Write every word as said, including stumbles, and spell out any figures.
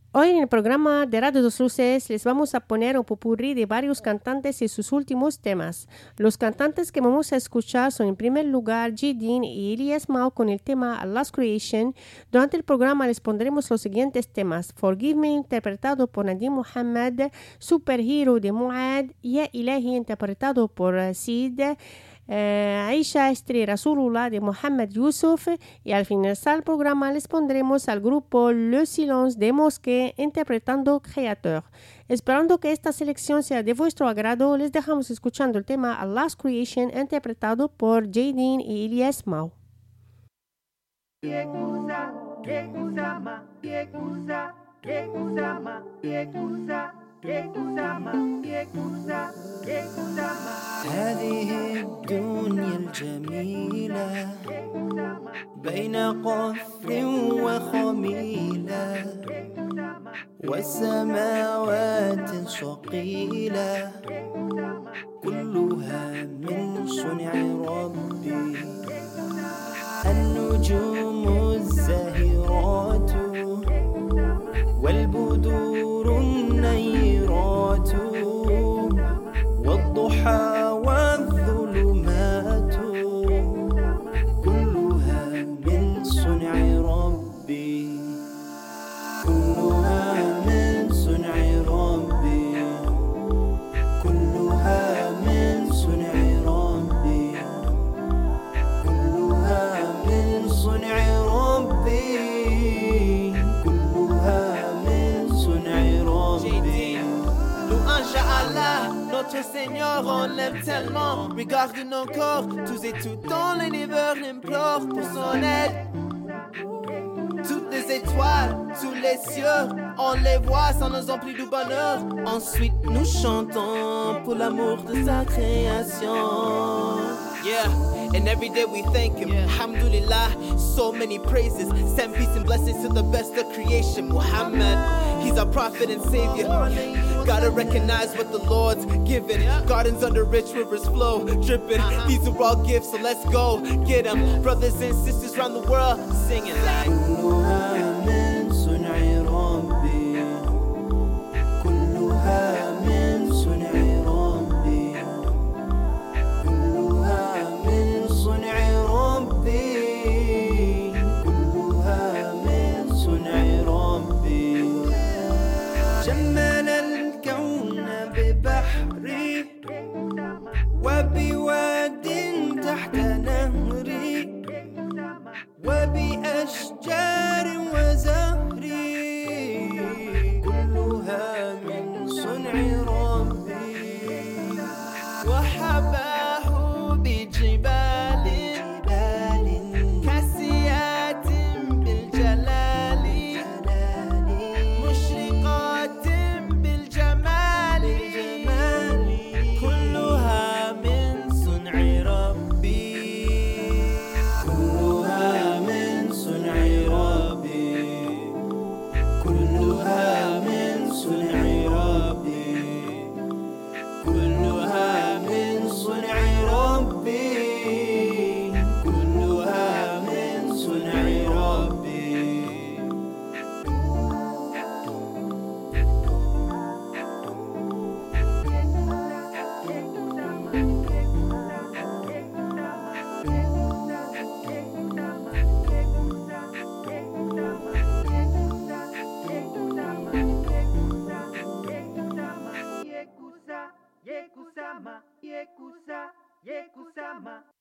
Hoy en el programa de Radio Dos Luces les vamos a poner un popurrí de varios cantantes y sus últimos temas. Los cantantes que vamos a escuchar son en primer lugar J-Dean y Elias Mao con el tema Allah's Creation. Durante el programa les pondremos los siguientes temas: Forgive Me, interpretado por Nadim Mohamed; Superhero de Muad; Ya Ilahi, interpretado por Sid; Uh, Aisha Estri Rasulullah de Mohamed Yusuf, y al finalizar el programa les pondremos al grupo Le Silence de Mosquée interpretando Créateur. Esperando que esta selección sea de vuestro agrado, les dejamos escuchando el tema Allah's Creation interpretado por J-Dean y Elias Mao. هذه الدنيا الجميلة بين قفر وخميلة والسماوات صقيلة كلها من صنع ربي النجوم الزاهرات والبدور النيرات والضحى والظلمات كلها من صنع ربي كلها من صنع ربي كلها من صنع ربي كلها من صنع ربي كلها من صنع ربي Louange à Allah, notre Seigneur, on l'aime tellement. Regarde nos corps, tous et tout dans l'univers l'implore pour son aide. Toutes les étoiles, tous les cieux, on les voit, ça nous emplit du bonheur. Ensuite nous chantons pour l'amour de sa création. Yeah, and every day we thank him, yeah. Alhamdulillah, so many praises. Send peace and blessings to the best of creation, Muhammad. He's our prophet and savior. Gotta recognize what the Lord's given. Gardens under rich rivers flow, dripping. These are all gifts, so let's go get them. Brothers and sisters around the world singing like كلها من صنع ربي كلها من صنع ربي كلها من صنع ربي كلها من صنع ربي جمل الكون ببحري وبواد تحت نهري وبأشجار وزهري كلها من صنع ربي وحباه بجبال كاسيات بالجلال مشرقات بالجمال كلها من صنع ربي كلها من صنع ربي كلها من صنع ربي كلها من صنع ربي كلها من صنع ربي Yekusama, Yekusa, Yekusama.